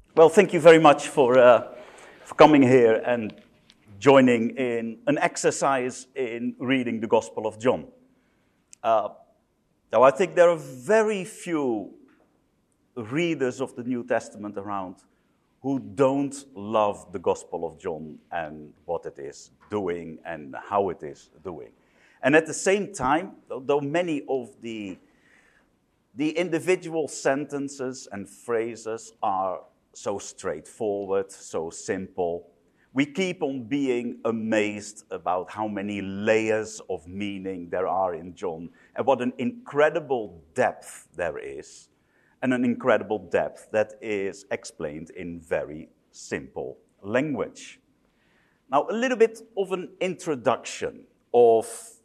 Well, thank you very much for coming here and joining in an exercise in reading the Gospel of John. Now, I think there are very few readers of the New Testament around who don't love the Gospel of John and what it is doing and how it is doing. And at the same time, though many of the individual sentences and phrases are so straightforward, so simple, we keep on being amazed about how many layers of meaning there are in John and what an incredible depth there is, and an incredible depth that is explained in very simple language. Now, a little bit of an introduction of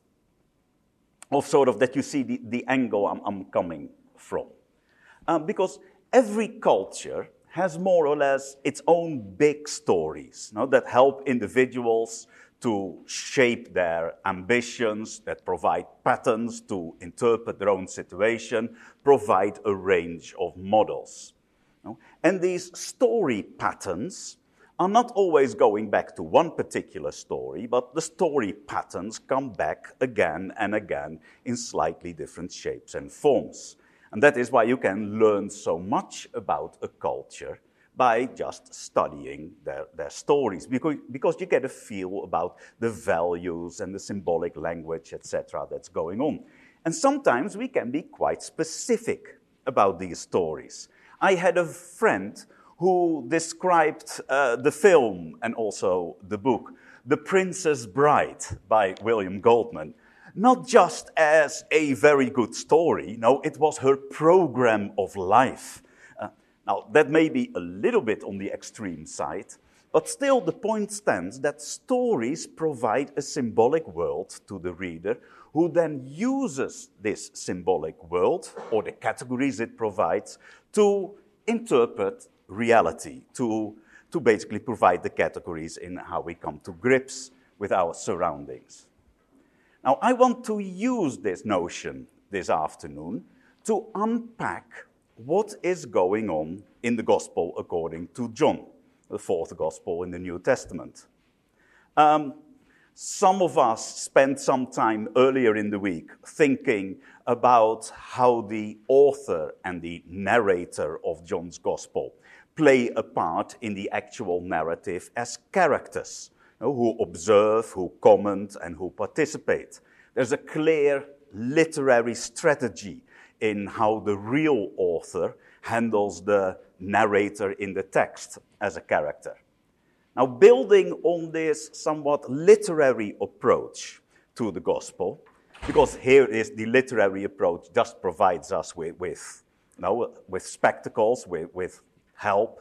sort of that you see the angle I'm coming from. Because every culture has more or less its own big stories, that help individuals to shape their ambitions, that provide patterns to interpret their own situation, provide a range of models. And these story patterns are not always going back to one particular story, but the story patterns come back again and again in slightly different shapes and forms. And that is why you can learn so much about a culture by just studying their stories, because you get a feel about the values and the symbolic language, etc., that's going on. And sometimes we can be quite specific about these stories. I had a friend who described the film and also the book, The Princess Bride by William Goldman, not just as a very good story. No, it was her program of life. Now, that may be a little bit on the extreme side, but still the point stands that stories provide a symbolic world to the reader, who then uses this symbolic world, or the categories it provides, to interpret reality, to basically provide the categories in how we come to grips with our surroundings. Now, I want to use this notion this afternoon to unpack what is going on in the Gospel according to John, the fourth Gospel in the New Testament. Some of us spent some time earlier in the week thinking about how the author and the narrator of John's Gospel play a part in the actual narrative as characters, who observe, who comment, and who participate. There's a clear literary strategy in how the real author handles the narrator in the text as a character. Now, building on this somewhat literary approach to the gospel, because here is the literary approach just provides us with spectacles, with help,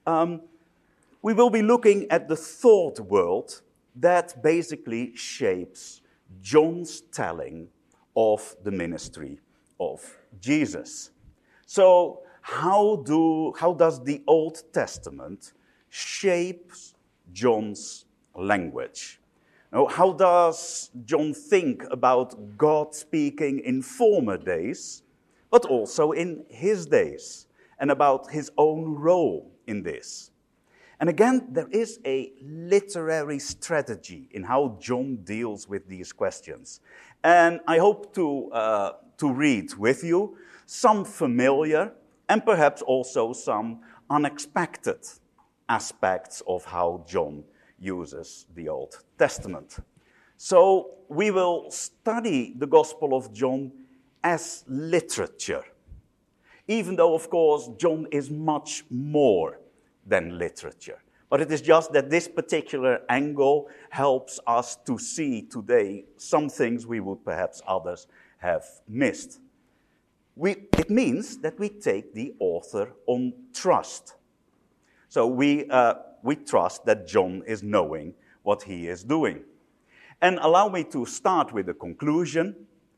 we will be looking at the thought world that basically shapes John's telling of the ministry of Jesus. So how does the Old Testament shape John's language? How does John think about God speaking in former days, but also in his days, and about his own role in this? And again, there is a literary strategy in how John deals with these questions. And I hope to read with you some familiar and perhaps also some unexpected aspects of how John uses the Old Testament. So we will study the Gospel of John as literature, even though, of course, John is much more than literature. But it is just that this particular angle helps us to see today some things we would perhaps others have missed. It means that we take the author on trust. So we trust that John is knowing what he is doing. And allow me to start with a conclusion.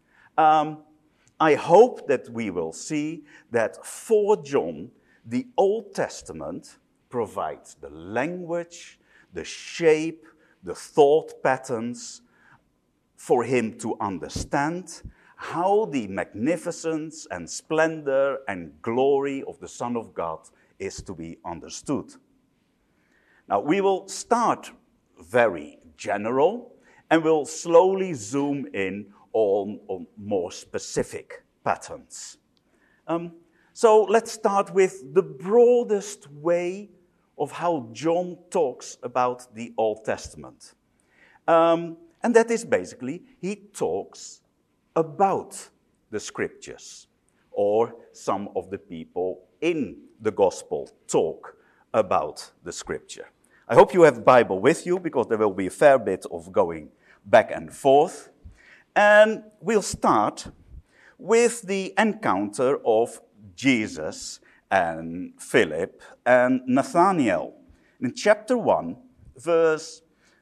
I hope that we will see that for John, the Old Testament provides the language, the shape, the thought patterns for him to understand how the magnificence and splendor and glory of the Son of God is to be understood. Now, we will start very general, and we'll slowly zoom in on more specific patterns. So let's start with the broadest way of how John talks about the Old Testament. And that is basically, he talks about the scriptures, or some of the people in the gospel talk about the scripture. I hope you have the Bible with you, because there will be a fair bit of going back and forth. And we'll start with the encounter of Jesus and Philip and Nathanael. In chapter 1, verse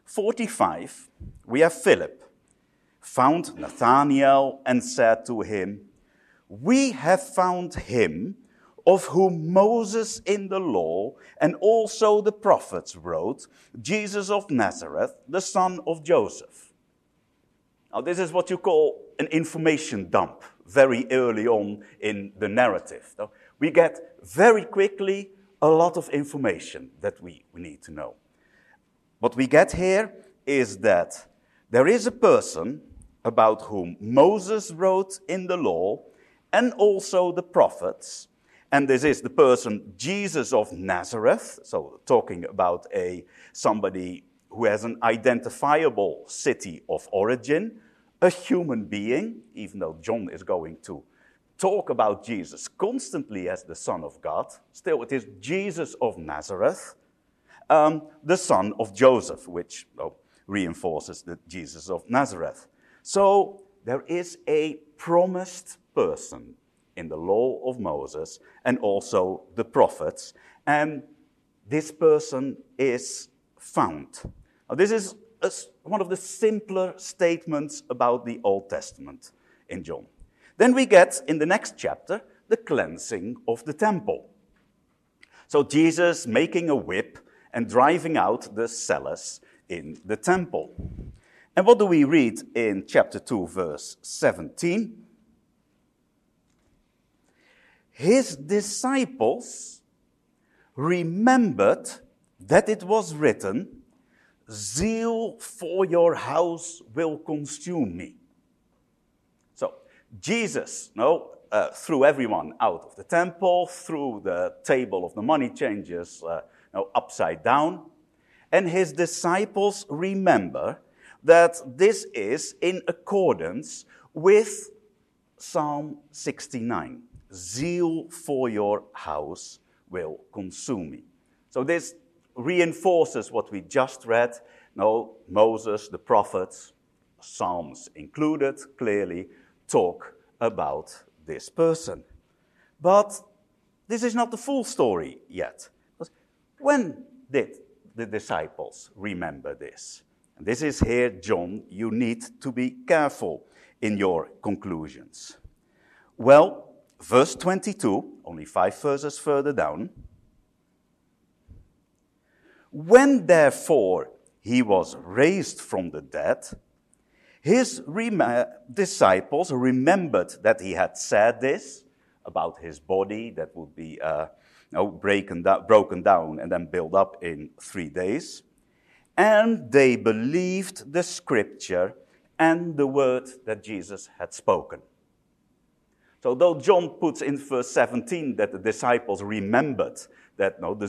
45, we have Philip found Nathanael and said to him, "We have found him of whom Moses in the law and also the prophets wrote, Jesus of Nazareth, the son of Joseph." Now, this is what you call an information dump very early on in the narrative. So we get very quickly a lot of information that we need to know. What we get here is that there is a person about whom Moses wrote in the law and also the prophets. And this is the person Jesus of Nazareth, so talking about somebody who has an identifiable city of origin, a human being, even though John is going to talk about Jesus constantly as the Son of God. Still, it is Jesus of Nazareth, the son of Joseph, which reinforces the Jesus of Nazareth. So there is a promised person in the law of Moses and also the prophets, and this person is found. Now, this is one of the simpler statements about the Old Testament in John. Then we get, in the next chapter, the cleansing of the temple. So Jesus making a whip and driving out the sellers in the temple. And what do we read in chapter 2, verse 17? His disciples remembered that it was written, "Zeal for your house will consume me." So Jesus threw everyone out of the temple, threw the table of the money changers upside down, and his disciples remember that this is in accordance with Psalm 69. Zeal for your house will consume me. So this reinforces what we just read. No, Moses, the prophets, Psalms included, clearly talk about this person. But this is not the full story yet. When did the disciples remember this? And this is here, John, you need to be careful in your conclusions. Well, verse 22, only 5 verses further down. When therefore he was raised from the dead, his disciples remembered that he had said this about his body that would be broken down and then built up in 3 days. And they believed the scripture and the word that Jesus had spoken. So though John puts in verse 17 that the disciples remembered that the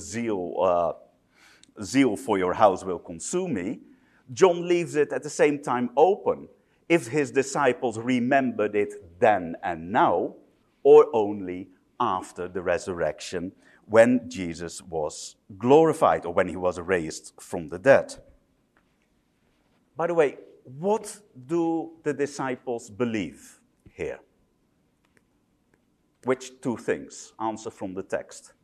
zeal for your house will consume me, John leaves it at the same time open if his disciples remembered it then and now, or only after the resurrection when Jesus was glorified or when he was raised from the dead. By the way, what do the disciples believe here? Which 2 things? Answer from the text.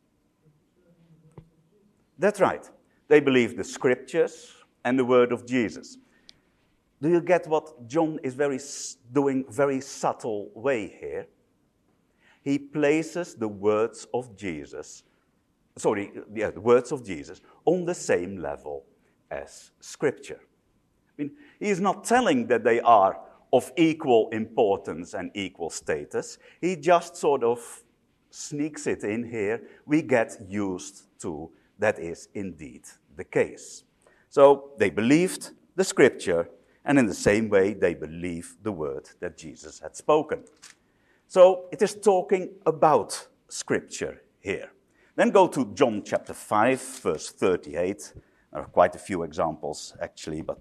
That's right. They believe the scriptures and the word of Jesus. Do you get what John is doing very subtle way here? He places the words of Jesus, the words of Jesus on the same level as scripture. I mean, he is not telling that they are of equal importance and equal status. He just sort of sneaks it in here, we get used to that is indeed the case. So they believed the scripture, and in the same way they believed the word that Jesus had spoken. So it is talking about scripture here. Then go to John chapter 5, verse 38. There are quite a few examples actually, but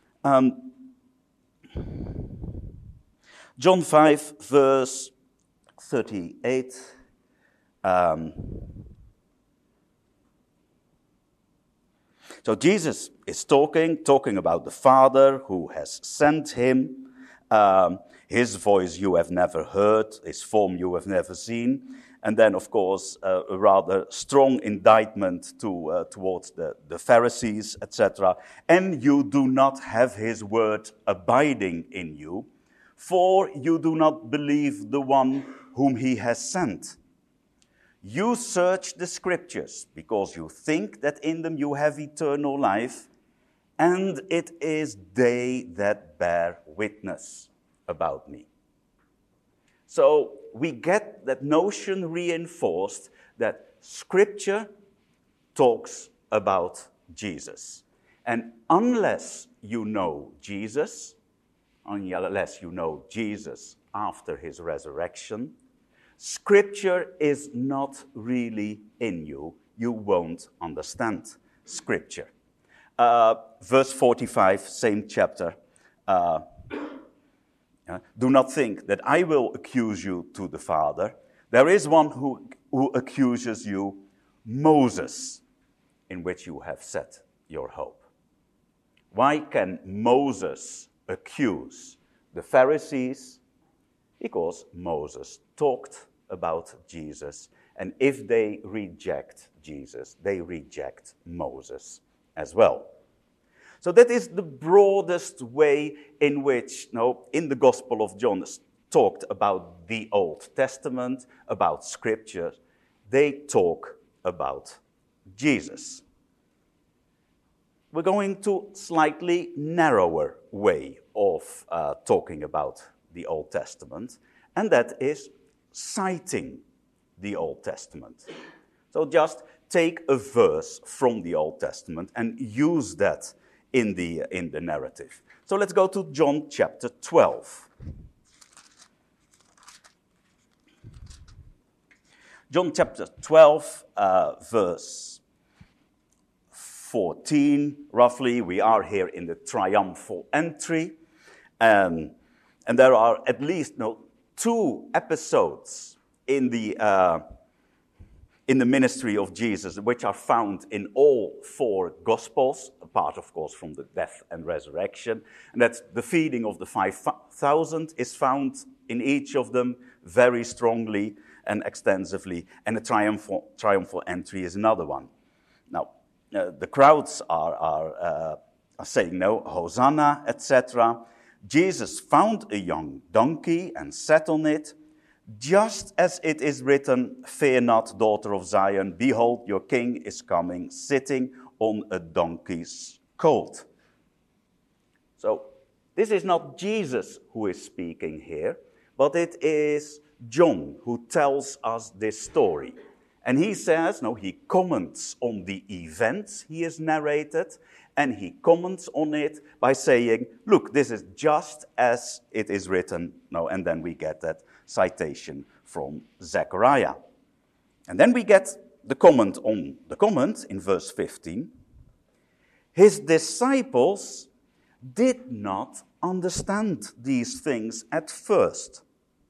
John 5, verse 38. So Jesus is talking about the Father who has sent him. His voice you have never heard, his form you have never seen. And then, of course, a rather strong indictment towards the Pharisees, etc. And you do not have his word abiding in you, for you do not believe the one whom he has sent. You search the scriptures because you think that in them you have eternal life, and it is they that bear witness about me. So we get that notion reinforced that scripture talks about Jesus. And unless you know Jesus after his resurrection, scripture is not really in you. You won't understand scripture. Verse 45, same chapter. Do not think that I will accuse you to the Father. There is one who accuses you, Moses, in which you have set your hope. Why can Moses accuse the Pharisees? Because Moses talked about Jesus, and if they reject Jesus, they reject Moses as well. So that is the broadest way in which, in the Gospel of John, talked about the Old Testament, about Scripture. They talk about Jesus. We're going to slightly narrower way of talking about the Old Testament, and that is citing the Old Testament. So just take a verse from the Old Testament and use that in the narrative. So let's go to John chapter 12. John chapter 12, verse 14, roughly. We are here in the triumphal entry. And there are at least 2 episodes in the ministry of Jesus, which are found in all 4 Gospels, apart, of course, from the death and resurrection. And that's the feeding of the 5,000 is found in each of them very strongly and extensively, and the triumphal entry is another one. Now, the crowds are saying, no, Hosanna, etc. Jesus found a young donkey and sat on it, just as it is written, "Fear not, daughter of Zion, behold, your king is coming, sitting on a donkey's colt." So, this is not Jesus who is speaking here, but it is John who tells us this story. And he says, he comments on the events he has narrated, and he comments on it by saying, look, this is just as it is written. And then we get that citation from Zechariah. And then we get the comment on the comment in verse 15. His disciples did not understand these things at first.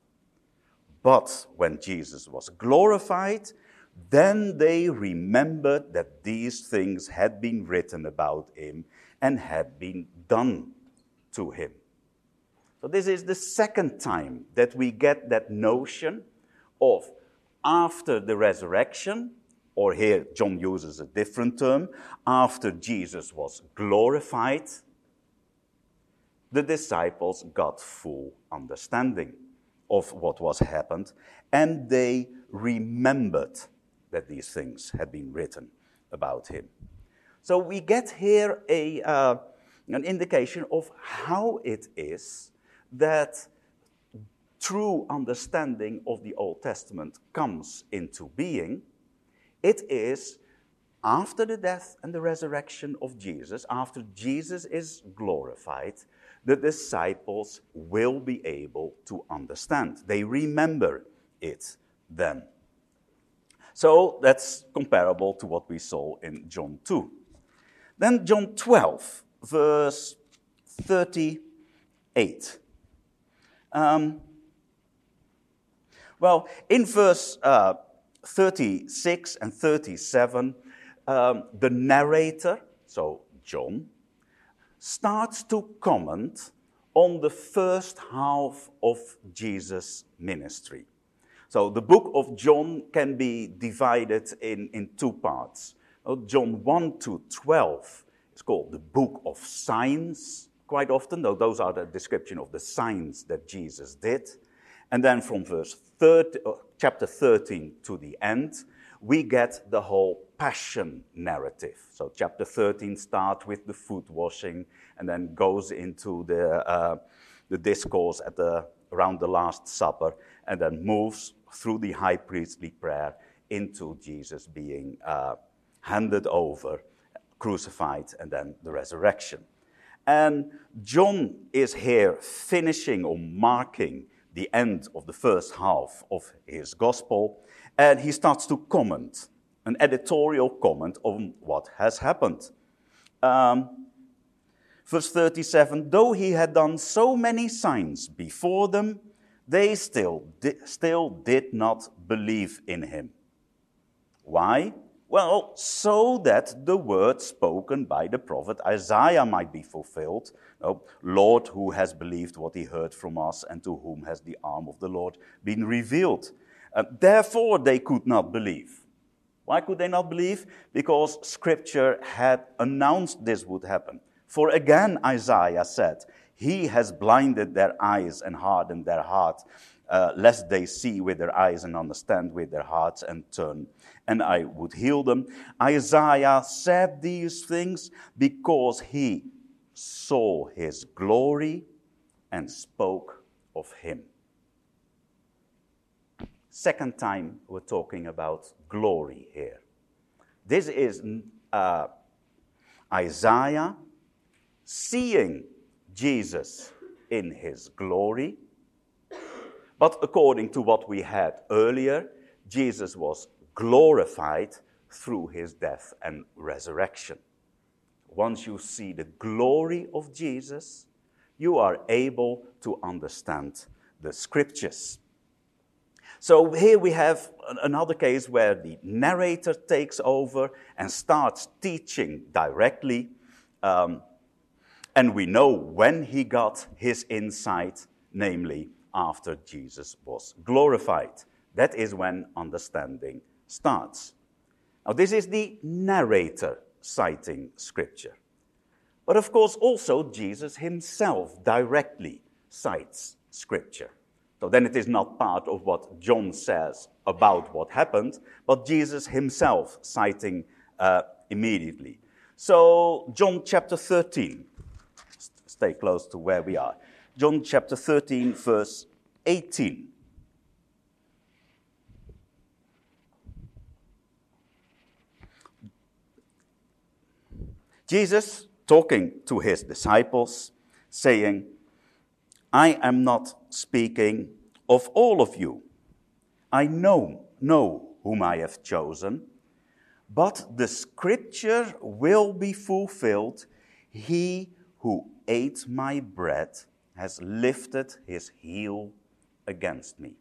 But when Jesus was glorified, then they remembered that these things had been written about him and had been done to him. So this is the second time that we get that notion of after the resurrection, or here John uses a different term, after Jesus was glorified, the disciples got full understanding of what was happened, and they remembered that these things had been written about him. So we get here an indication of how it is that true understanding of the Old Testament comes into being, it is after the death and the resurrection of Jesus, after Jesus is glorified, the disciples will be able to understand. They remember it then. So that's comparable to what we saw in John 2. Then John 12, verse 38. In verse 36 and 37, the narrator, so John, starts to comment on the first half of Jesus' ministry. So the book of John can be divided in two parts. John 1 to 12 is called the book of signs, quite often, though those are the description of the signs that Jesus did. And then from chapter 13 to the end, we get the whole passion narrative. So chapter 13 starts with the foot washing and then goes into the discourse around the Last Supper and then moves through the high priestly prayer into Jesus being handed over, crucified, and then the resurrection. And John is here finishing or marking the end of the first half of his gospel, and he starts to comment, an editorial comment on what has happened. Verse 37, though he had done so many signs before them, they still did not believe in him. Why? Well, so that the word spoken by the prophet Isaiah might be fulfilled. Oh, Lord, who has believed what he heard from us, and to whom has the arm of the Lord been revealed? Therefore they could not believe. Why could they not believe? Because Scripture had announced this would happen. For again Isaiah said, he has blinded their eyes and hardened their heart, lest they see with their eyes and understand with their hearts and turn, and I would heal them. Isaiah said these things because he saw his glory and spoke of him. Second time we're talking about glory here. This is Isaiah seeing Jesus in his glory. But according to what we had earlier, Jesus was glorified through his death and resurrection. Once you see the glory of Jesus, you are able to understand the Scriptures. So here we have another case where the narrator takes over and starts teaching directly. And we know when he got his insight, namely after Jesus was glorified. That is when understanding starts. Now this is the narrator citing Scripture. But of course also Jesus himself directly cites Scripture. So then it is not part of what John says about what happened, but Jesus himself citing immediately. So John chapter 13, stay close to where we are. John chapter 13, verse 18. Jesus talking to his disciples, saying, I am not speaking of all of you. I know whom I have chosen, but the Scripture will be fulfilled. He who ate my bread has lifted his heel against me.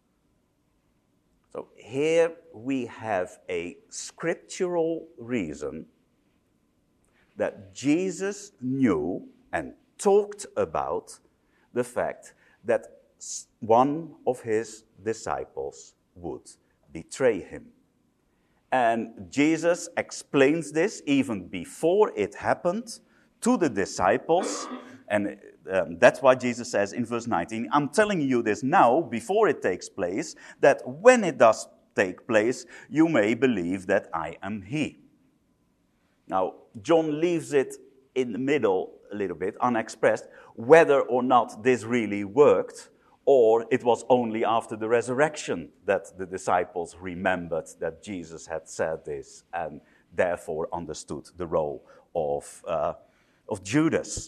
So here we have a scriptural reason that Jesus knew and talked about the fact that one of his disciples would betray him. And Jesus explains this even before it happened to the disciples. And that's why Jesus says in verse 19, I'm telling you this now, before it takes place, that when it does take place, you may believe that I am he. Now, John leaves it in the middle a little bit, unexpressed, whether or not this really worked, or it was only after the resurrection that the disciples remembered that Jesus had said this and therefore understood the role of Judas.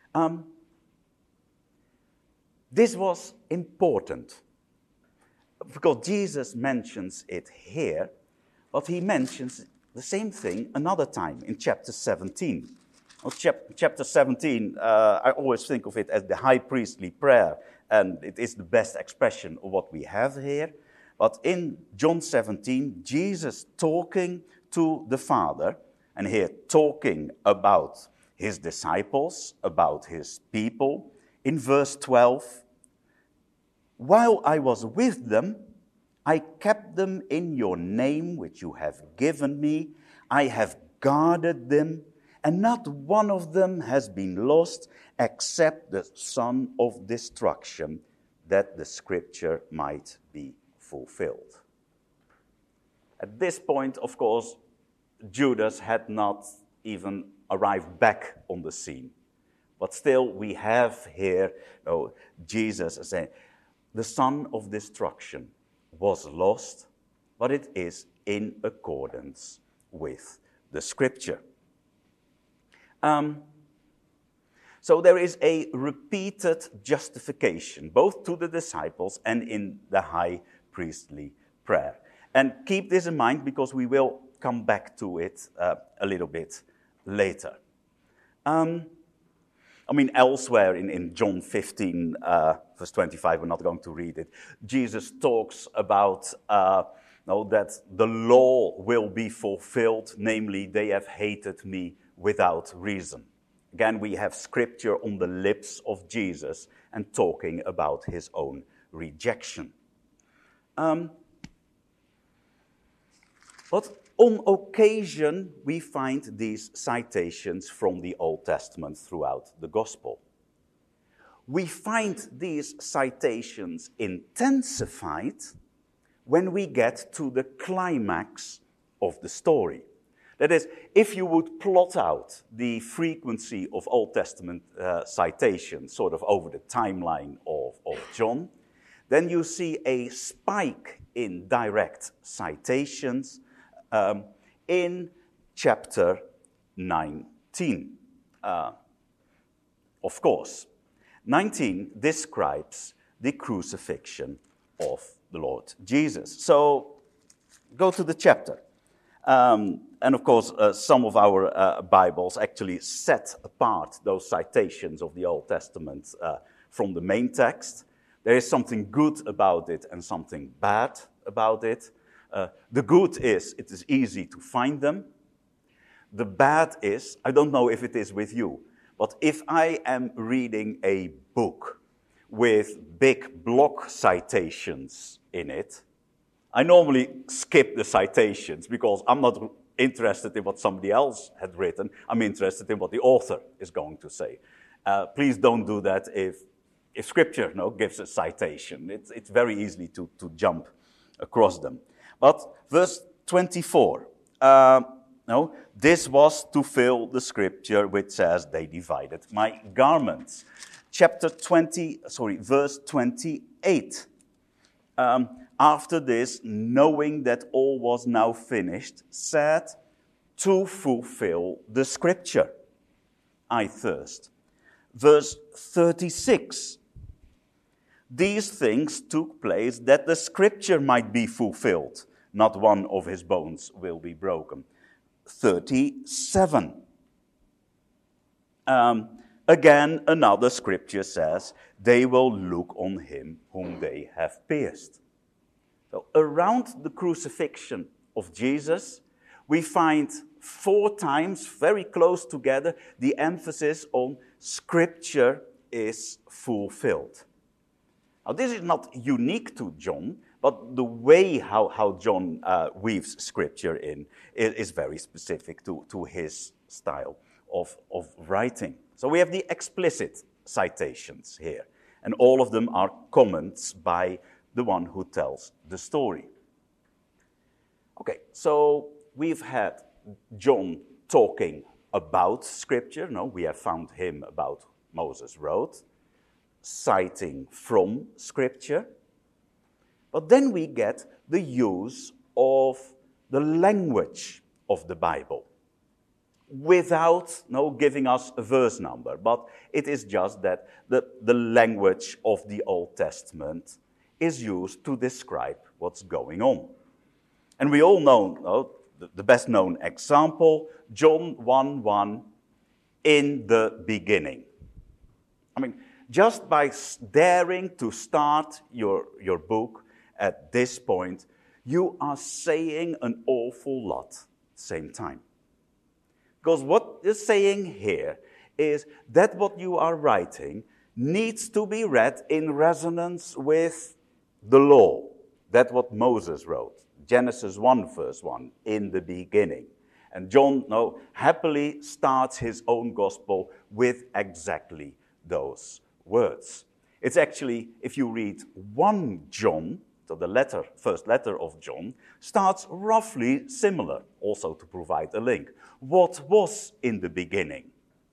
This was important because Jesus mentions it here, but he mentions the same thing another time in chapter 17. Chapter 17, I always think of it as the high priestly prayer, and it is the best expression of what we have here. But in John 17, Jesus talking to the Father, and here talking about his disciples, about his people. In verse 12, while I was with them, I kept them in your name, which you have given me. I have guarded them, and not one of them has been lost except the son of destruction, that the scripture might be fulfilled. At this point, of course, Judas had not even arrived back on the scene. But still, we have here Jesus saying, the son of destruction was lost, but it is in accordance with the scripture. So there is a repeated justification, both to the disciples and in the high priestly prayer. And keep this in mind because we will come back to it a little bit later. Elsewhere in John 15, verse 25, we're not going to read it, Jesus talks about that the law will be fulfilled, namely, they have hated me without reason. Again, we have scripture on the lips of Jesus and talking about his own rejection. But on occasion, we find these citations from the Old Testament throughout the Gospel. We find these citations intensified when we get to the climax of the story. That is, if you would plot out the frequency of Old Testament citations sort of over the timeline of John, then you see a spike in direct citations in chapter 19. Of course, 19 describes the crucifixion of the Lord Jesus. So, go to the chapter. And of course, some of our Bibles actually set apart those citations of the Old Testament from the main text. There is something good about it and something bad about it. The good is, it is easy to find them. The bad is, I don't know if it is with you, but if I am reading a book with big block citations in it, I normally skip the citations because I'm not interested in what somebody else had written. I'm interested in what the author is going to say. Please don't do that if Scripture gives a citation. It's very easy to jump across them. But verse 24, this was to fill the Scripture which says, they divided my garments. Verse 28. After this, knowing that all was now finished, said, to fulfill the Scripture, I thirst. Verse 36. These things took place that the Scripture might be fulfilled. Not one of his bones will be broken. 37. Again, another Scripture says, they will look on him whom they have pierced. So around the crucifixion of Jesus, we find 4 times, very close together, the emphasis on Scripture is fulfilled. Now, this is not unique to John, but the way how John weaves Scripture in is very specific to his style of writing. So we have the explicit citations here, and all of them are comments by the one who tells the story. Okay, so we've had John talking about Scripture. No, we have found him about Moses wrote. citing from Scripture, but then we get the use of the language of the Bible without giving us a verse number, but it is just that the language of the Old Testament is used to describe what's going on. And we all know the best known example, John 1:1, in the beginning. I mean, just by daring to start your book at this point, you are saying an awful lot at the same time. Because what you're saying here is that what you are writing needs to be read in resonance with the law. That's what Moses wrote. Genesis 1, verse 1, in the beginning. And John happily starts his own gospel with exactly those words. It's actually, if you read 1 John, so the first letter of John, starts roughly similar, also to provide a link. What was in the beginning?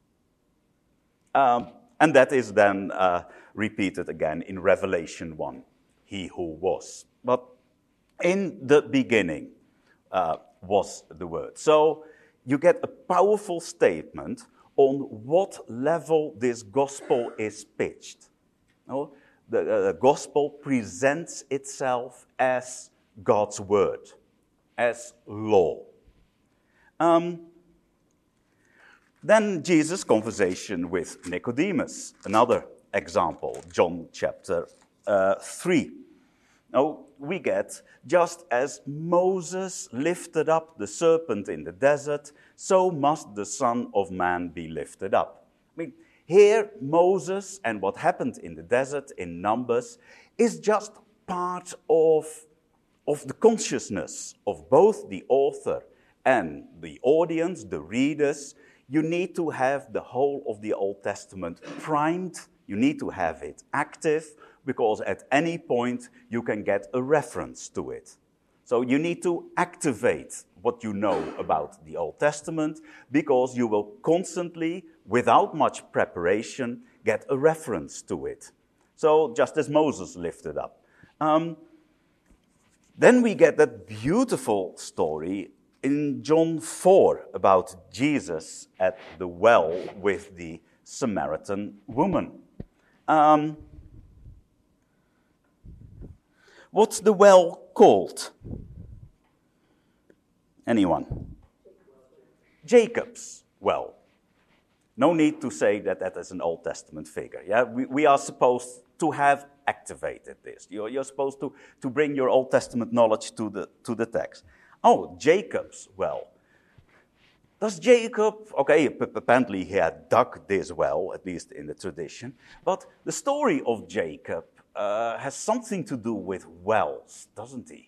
And that is then repeated again in Revelation 1, he who was. But in the beginning was the Word. So you get a powerful statement on what level this gospel is pitched. The gospel presents itself as God's word, as law. Then Jesus' conversation with Nicodemus, another example, John chapter 3. Now, we get, just as Moses lifted up the serpent in the desert, so must the Son of Man be lifted up. I mean, here, Moses and what happened in the desert in Numbers is just part of the consciousness of both the author and the audience, the readers. You need to have the whole of the Old Testament primed. You need to have it active, because at any point you can get a reference to it. So you need to activate what you know about the Old Testament, because you will constantly, without much preparation, get a reference to it. So just as Moses lifted up. Then we get that beautiful story in John 4 about Jesus at the well with the Samaritan woman. What's the well called? Anyone? Jacob's well. No need to say that is an Old Testament figure. Yeah, we are supposed to have activated this. You're supposed to bring your Old Testament knowledge to the text. Oh, Jacob's well. Does Jacob, apparently he had dug this well, at least in the tradition, but the story of Jacob has something to do with wells, doesn't he?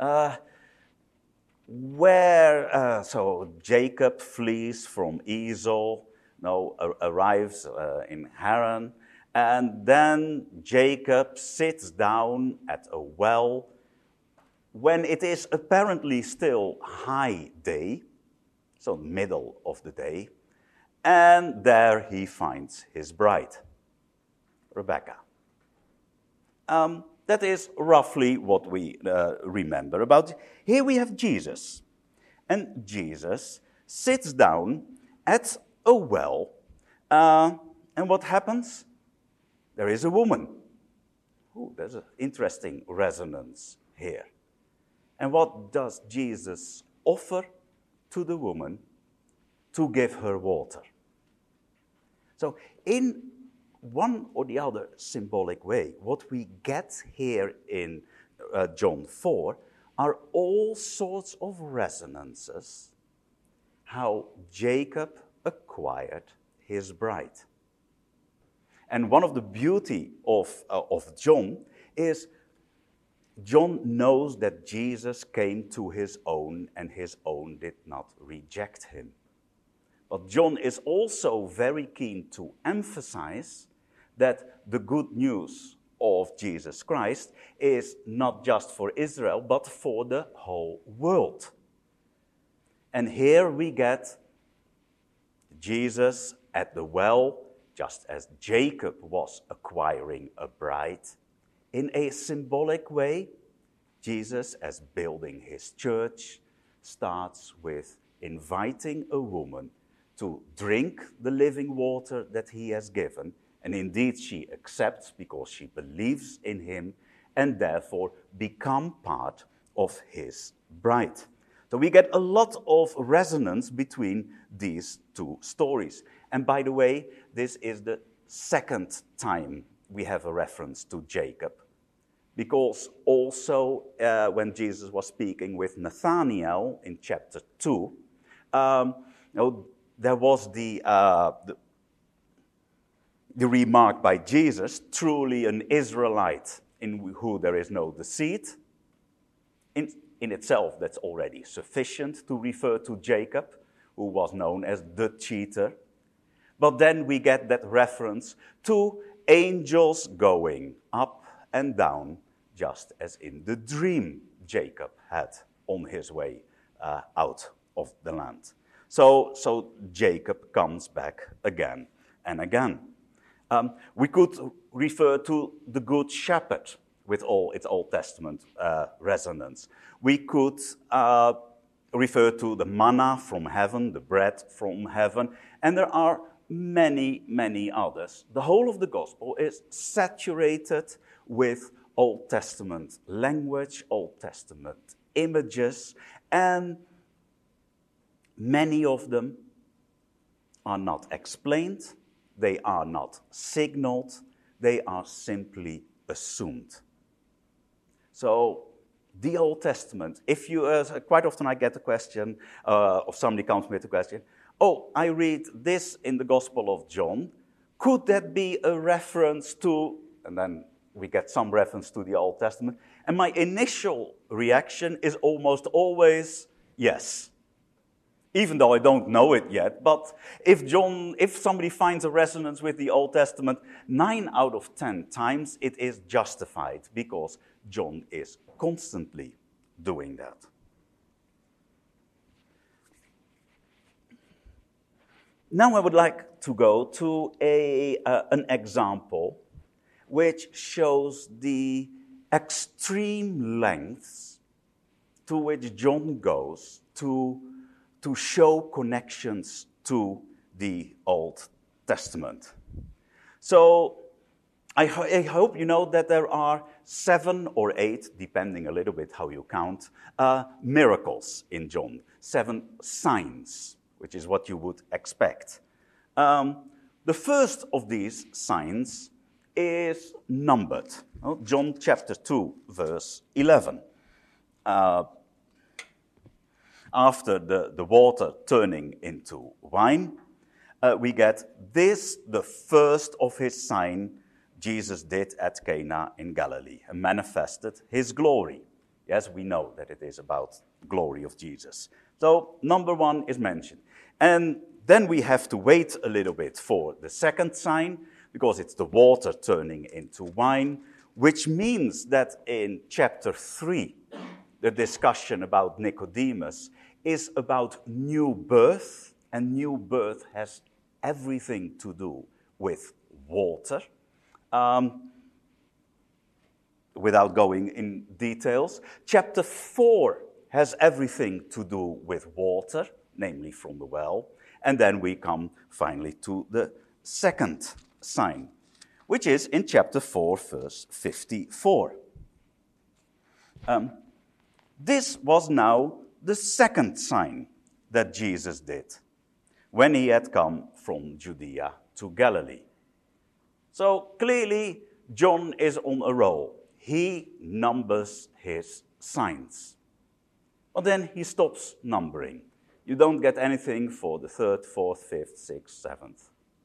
So Jacob flees from Esau, arrives in Haran, and then Jacob sits down at a well when it is apparently still high day, so middle of the day, and there he finds his bride, Rebecca. That is roughly what we remember about. Here we have Jesus, and Jesus sits down at a well, and what happens? There is a woman. Ooh, there's an interesting resonance here. And what does Jesus offer to the woman? To give her water. So in one or the other symbolic way, what we get here in John 4 are all sorts of resonances how Jacob acquired his bride. And one of the beauty of John is John knows that Jesus came to his own, and his own did not reject him. But John is also very keen to emphasize that the good news of Jesus Christ is not just for Israel, but for the whole world. And here we get Jesus at the well just as Jacob was acquiring a bride. In a symbolic way, Jesus, as building his church, starts with inviting a woman to drink the living water that he has given. And indeed, she accepts because she believes in him and therefore become part of his bride. So we get a lot of resonance between these two stories. And by the way, this is the second time we have a reference to Jacob. Because also when Jesus was speaking with Nathanael in chapter 2, there was the remark by Jesus, truly an Israelite in who there is no deceit. In itself, that's already sufficient to refer to Jacob, who was known as the cheater. But then we get that reference to angels going up and down, just as in the dream Jacob had on his way out of the land. So Jacob comes back again and again. We could refer to the Good Shepherd with all its Old Testament resonance. We could refer to the manna from heaven, the bread from heaven, and there are many, many others. The whole of the gospel is saturated with Old Testament language, Old Testament images, and many of them are not explained, they are not signaled, they are simply assumed. So, the Old Testament, if you, quite often I get the question, or somebody comes with the question, I read this in the Gospel of John, could that be a reference to, and then we get some reference to the Old Testament, and my initial reaction is almost always yes. Even though I don't know it yet, but if somebody finds a resonance with the Old Testament, 9 out of 10 times it is justified because John is constantly doing that. Now I would like to go to an example which shows the extreme lengths to which John goes to show connections to the Old Testament. So I hope you know that there are 7 or 8, depending a little bit how you count, miracles in John. 7 signs, which is what you would expect. The first of these signs is numbered. John chapter 2, verse 11. After the water turning into wine, we get this, the first of his sign Jesus did at Cana in Galilee, and manifested his glory. Yes, we know that it is about glory of Jesus. So, number 1 is mentioned. And then we have to wait a little bit for the second sign, because it's the water turning into wine, which means that in chapter 3, the discussion about Nicodemus is about new birth, and new birth has everything to do with water. Without going in details, chapter 4 has everything to do with water, namely from the well, and then we come finally to the second sign, which is in chapter 4, verse 54. This was now the second sign that Jesus did when he had come from Judea to Galilee. So clearly, John is on a roll. He numbers his signs. But then he stops numbering. You don't get anything for the 3rd, 4th, 5th, 6th, 7th.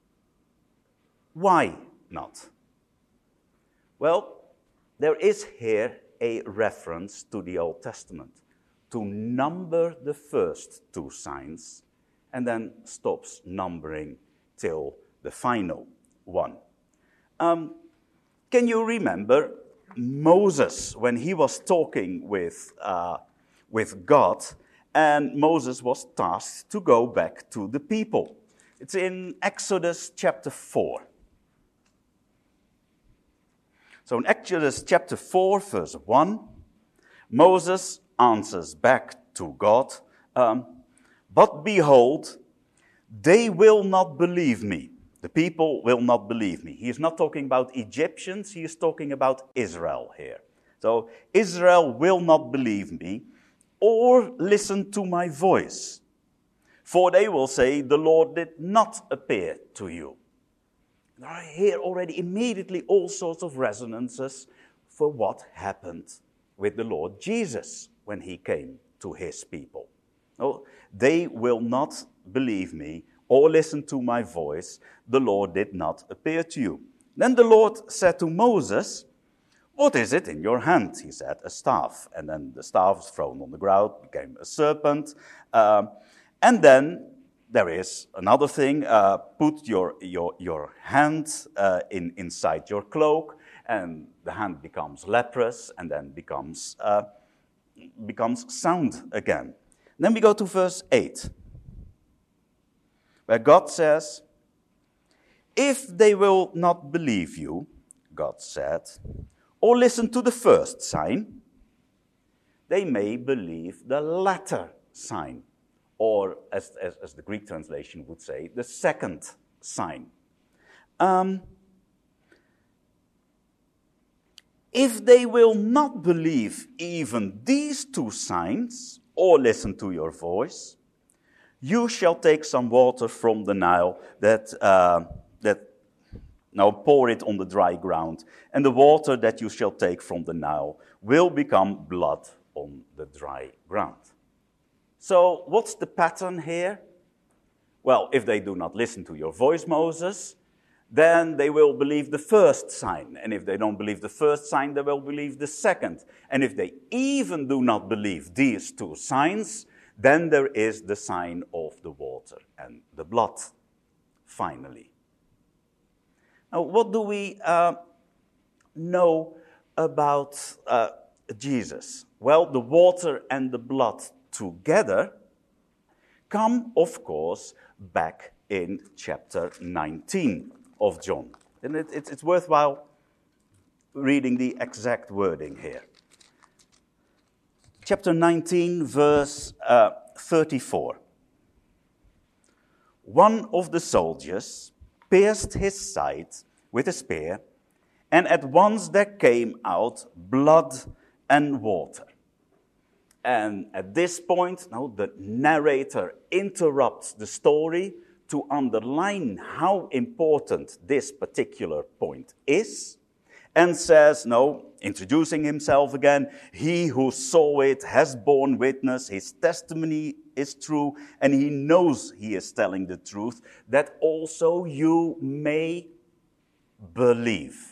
Why not? Well, there is here a reference to the Old Testament, to number the first 2 signs and then stops numbering till the final one. Can you remember Moses when he was talking with God, and Moses was tasked to go back to the people? It's in Exodus chapter 4. So in Exodus chapter 4, verse 1, Moses answers back to God, but behold, they will not believe me. The people will not believe me. He is not talking about Egyptians, he is talking about Israel here. So Israel will not believe me or listen to my voice. For they will say, the Lord did not appear to you. There are here already immediately all sorts of resonances for what happened with the Lord Jesus when he came to his people. No, they will not believe me or listen to my voice. The Lord did not appear to you. Then the Lord said to Moses, what is it in your hand? He said, a staff. And then the staff was thrown on the ground, became a serpent. And then there is another thing. Put your hand inside your cloak, and the hand becomes leprous, and then becomes sound again. Then we go to verse 8, where God says, if they will not believe you, God said, or listen to the first sign, they may believe the latter sign. Or, as the Greek translation would say, the second sign. If they will not believe even these two signs, or listen to your voice, you shall take some water from the Nile now pour it on the dry ground, and the water that you shall take from the Nile will become blood on the dry ground. So, what's the pattern here? Well, if they do not listen to your voice, Moses, then they will believe the first sign. And if they don't believe the first sign, they will believe the second. And if they even do not believe these two signs, then there is the sign of the water and the blood, finally. Now, what do we know about Jesus? Well, the water and the blood together come, of course, back in chapter 19 of John. And it's worthwhile reading the exact wording here. Chapter 19, verse 34. One of the soldiers pierced his side with a spear, and at once there came out blood and water. And at this point, now the narrator interrupts the story to underline how important this particular point is, and says, no, introducing himself again, he who saw it has borne witness, his testimony is true, and he knows he is telling the truth, that also you may believe.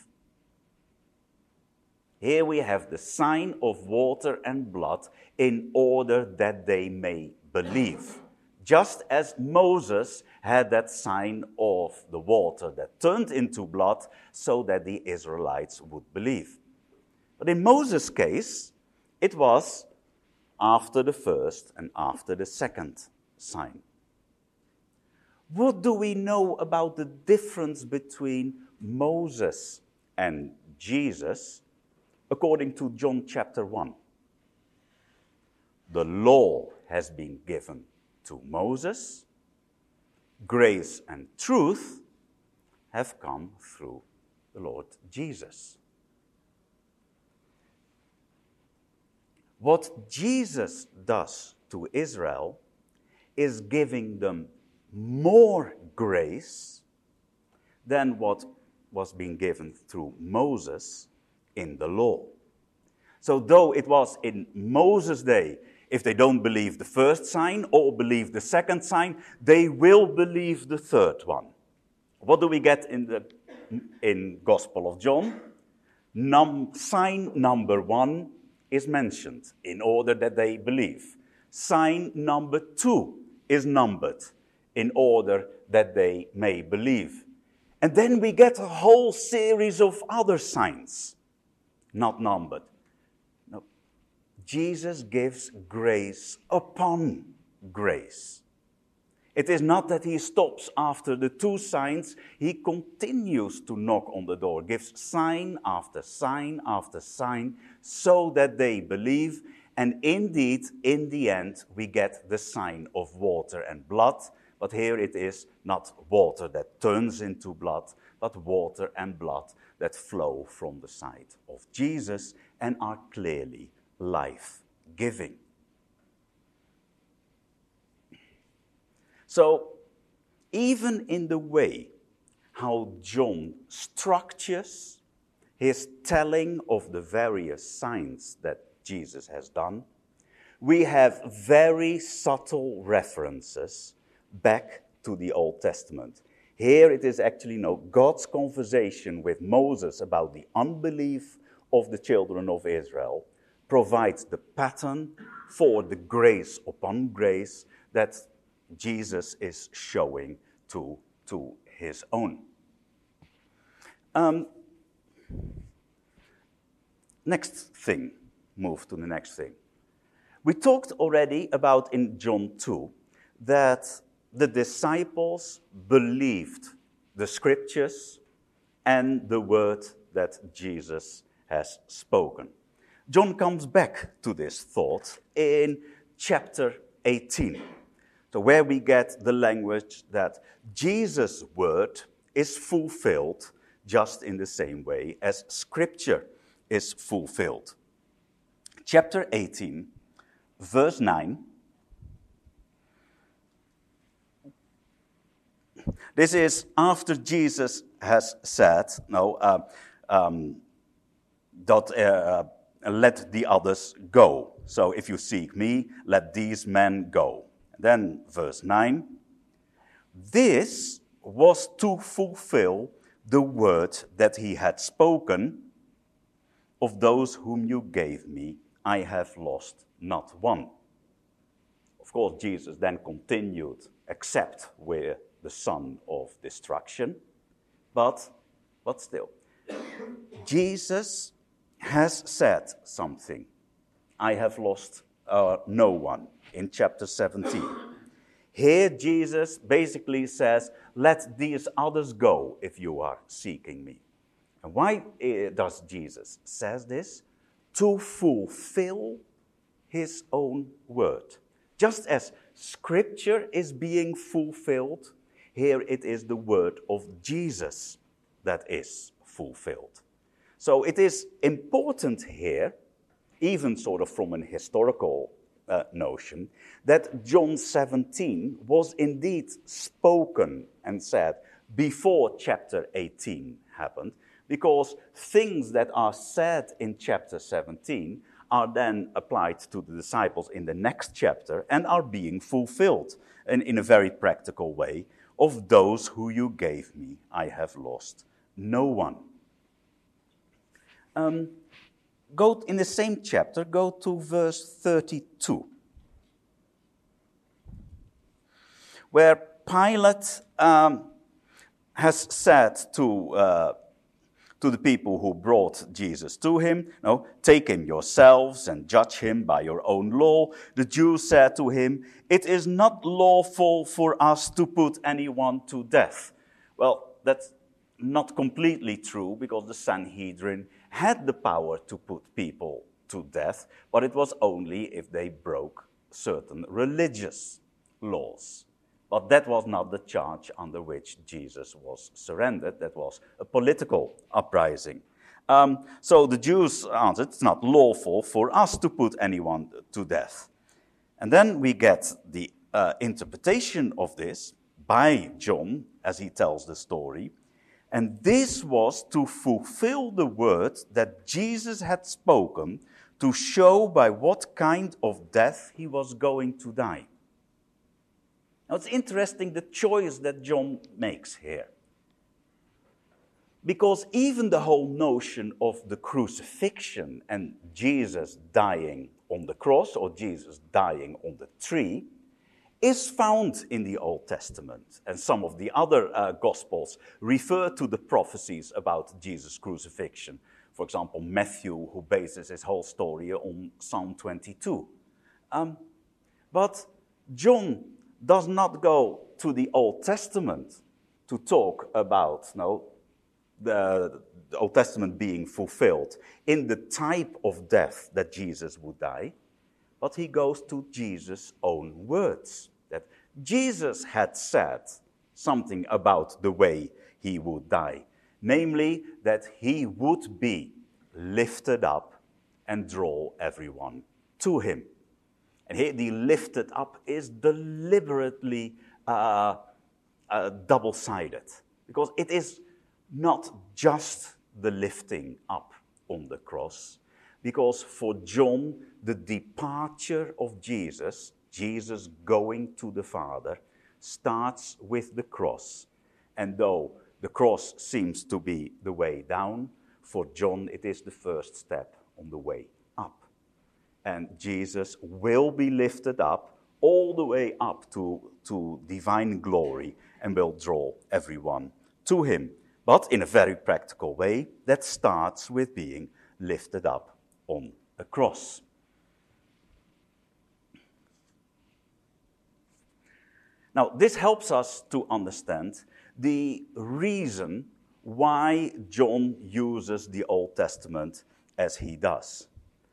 Here we have the sign of water and blood in order that they may believe. Just as Moses had that sign of the water that turned into blood so that the Israelites would believe. But in Moses' case, it was after the first and after the second sign. What do we know about the difference between Moses and Jesus according to John chapter 1? The law has been given to Moses. Grace and truth have come through the Lord Jesus. What Jesus does to Israel is giving them more grace than what was being given through Moses in the law. So though it was in Moses' day, if they don't believe the first sign or believe the second sign, they will believe the third one. What do we get in Gospel of John? Sign number 1 is mentioned in order that they believe. Sign number 2 is numbered in order that they may believe. And then we get a whole series of other signs, not numbered. No. Jesus gives grace upon grace. It is not that he stops after the 2 signs. He continues to knock on the door, gives sign after sign after sign, so that they believe. And indeed, in the end, we get the sign of water and blood. But here it is not water that turns into blood, but water and blood that flow from the side of Jesus and are clearly life-giving. So, even in the way how John structures his telling of the various signs that Jesus has done, we have very subtle references back to the Old Testament. Here it is actually God's conversation with Moses about the unbelief of the children of Israel provides the pattern for the grace upon grace that Jesus is showing to his own. Next thing, move to the next thing. We talked already about in John 2 that the disciples believed the scriptures and the word that Jesus has spoken. John comes back to this thought in chapter 18. So where we get the language that Jesus' word is fulfilled just in the same way as Scripture is fulfilled. Chapter 18, verse 9. This is after Jesus has said, let the others go. So if you seek me, let these men go. Then verse 9, this was to fulfill the word that he had spoken, of those whom you gave me, I have lost not one. Of course, Jesus then continued, except with the son of destruction, but still, Jesus has said something. I have lost no one. In chapter 17. Here Jesus basically says, let these others go if you are seeking me. And why does Jesus say this? To fulfill his own word. Just as Scripture is being fulfilled, here it is the word of Jesus that is fulfilled. So it is important here, even sort of from an historical notion, that John 17 was indeed spoken and said before chapter 18 happened, because things that are said in chapter 17 are then applied to the disciples in the next chapter and are being fulfilled in a very practical way. Of those who you gave me, I have lost no one. Go in the same chapter, go to verse 32, where Pilate has said to the people who brought Jesus to him, take him yourselves and judge him by your own law. The Jews said to him, it is not lawful for us to put anyone to death. Well, that's not completely true, because the Sanhedrin had the power to put people to death, but it was only if they broke certain religious laws. But that was not the charge under which Jesus was surrendered. That was a political uprising. So the Jews answered, it's not lawful for us to put anyone to death. And then we get the interpretation of this by John, as he tells the story. And this was to fulfill the word that Jesus had spoken, to show by what kind of death he was going to die. Now it's interesting the choice that John makes here. Because even the whole notion of the crucifixion and Jesus dying on the cross, or Jesus dying on the tree, is found in the Old Testament. And some of the other Gospels refer to the prophecies about Jesus' crucifixion. For example, Matthew, who bases his whole story on Psalm 22. But John does not go to the Old Testament to talk about the Old Testament being fulfilled in the type of death that Jesus would die, but he goes to Jesus' own words, that Jesus had said something about the way he would die, namely that he would be lifted up and draw everyone to him. And here the lifted up is deliberately double-sided, because it is not just the lifting up on the cross, because for John, the departure of Jesus going to the Father, starts with the cross. And though the cross seems to be the way down, for John it is the first step on the way up. And Jesus will be lifted up all the way up to divine glory and will draw everyone to him. But in a very practical way, that starts with being lifted up on a cross. Now, this helps us to understand the reason why John uses the Old Testament as he does.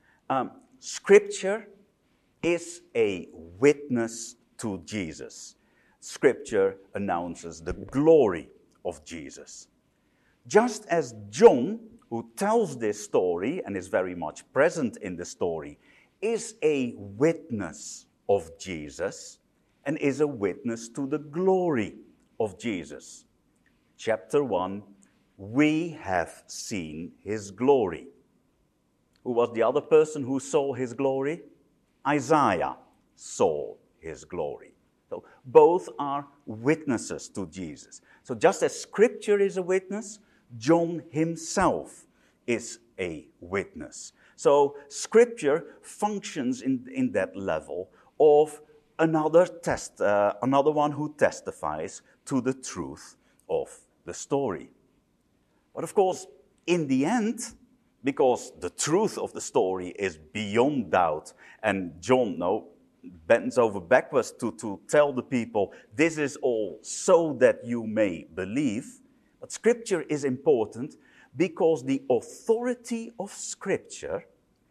Scripture is a witness to Jesus. Scripture announces the glory of Jesus. Just as John, who tells this story and is very much present in the story, is a witness of Jesus and is a witness to the glory of Jesus. Chapter 1, we have seen his glory. Who was the other person who saw his glory? Isaiah saw his glory. So both are witnesses to Jesus. So just as Scripture is a witness, John himself is a witness. So Scripture functions in that level of another one who testifies to the truth of the story. But of course, in the end, because the truth of the story is beyond doubt, and John bends over backwards to tell the people, this is all so that you may believe. But Scripture is important because the authority of Scripture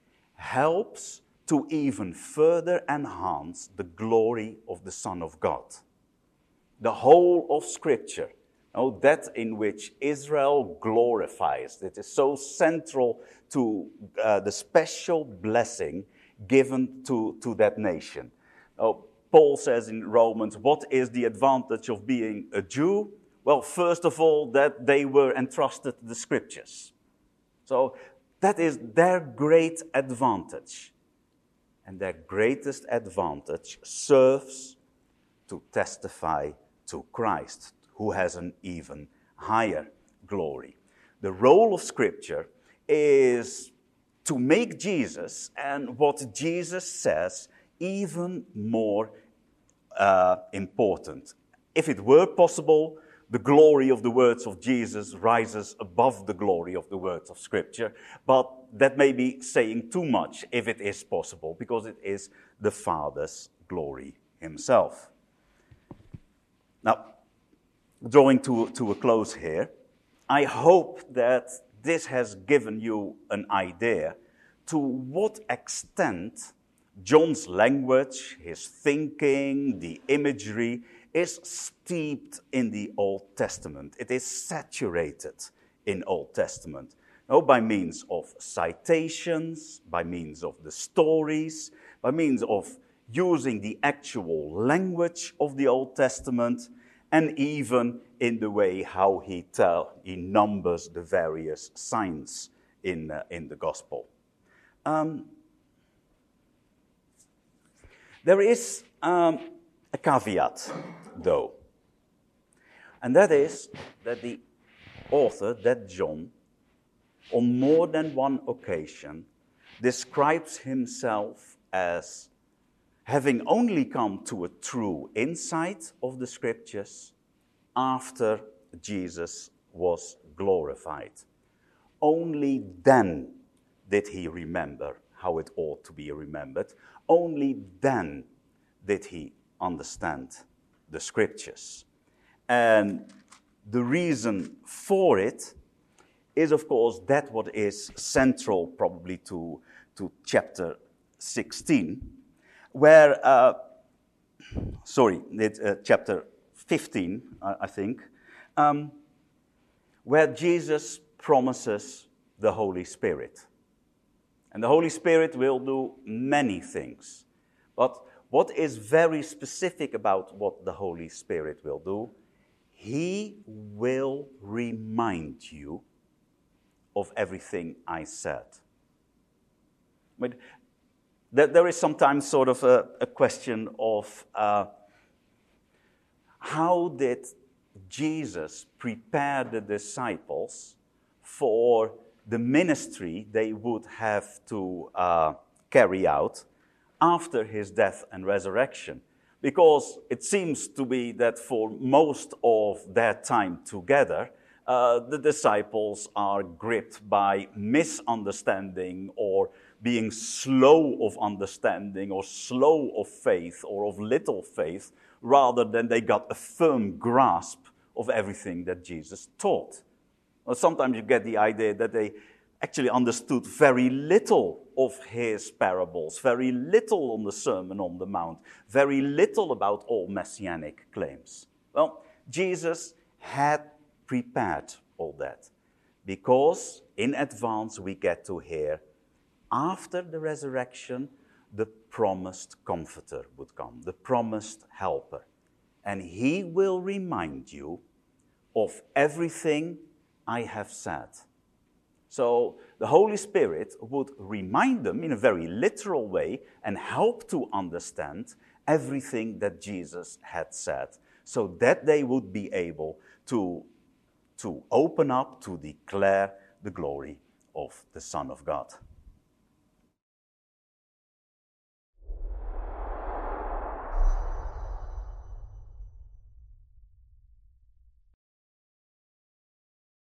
helps to even further enhance the glory of the Son of God. The whole of Scripture, that in which Israel glorifies, it is so central to the special blessing given to that nation. Paul says in Romans, what is the advantage of being a Jew? Well, first of all, that they were entrusted the Scriptures. So that is their great advantage. And their greatest advantage serves to testify to Christ, who has an even higher glory. The role of Scripture is to make Jesus and what Jesus says even more important. If it were possible, the glory of the words of Jesus rises above the glory of the words of Scripture, but that may be saying too much if it is possible, because it is the Father's glory himself. Now, drawing to a close here, I hope that this has given you an idea to what extent John's language, his thinking, the imagery is steeped in the Old Testament. It is saturated in Old Testament. By means of citations, by means of the stories, by means of using the actual language of the Old Testament, and even in the way how he numbers the various signs in the Gospel. There is a caveat, though, and that is that the author, that John, on more than one occasion, describes himself as having only come to a true insight of the Scriptures after Jesus was glorified. Only then did he remember how it ought to be remembered. Only then did he understand the Scriptures. And the reason for it is, of course, that what is central probably to chapter 16, where, chapter 15, I think, where Jesus promises the Holy Spirit. And the Holy Spirit will do many things. But what is very specific about what the Holy Spirit will do? He will remind you of everything I said. But there is sometimes sort of a question of how did Jesus prepare the disciples for the ministry they would have to carry out after his death and resurrection? Because it seems to be that for most of their time together, the disciples are gripped by misunderstanding or being slow of understanding or slow of faith or of little faith, rather than they got a firm grasp of everything that Jesus taught. Well, sometimes you get the idea that they actually understood very little of his parables, very little on the Sermon on the Mount, very little about all messianic claims. Well, Jesus had prepared all that, because in advance we get to hear, after the resurrection, the promised Comforter would come, the promised Helper. And he will remind you of everything I have said. So the Holy Spirit would remind them in a very literal way and help to understand everything that Jesus had said, so that they would be able to open up, to declare the glory of the Son of God.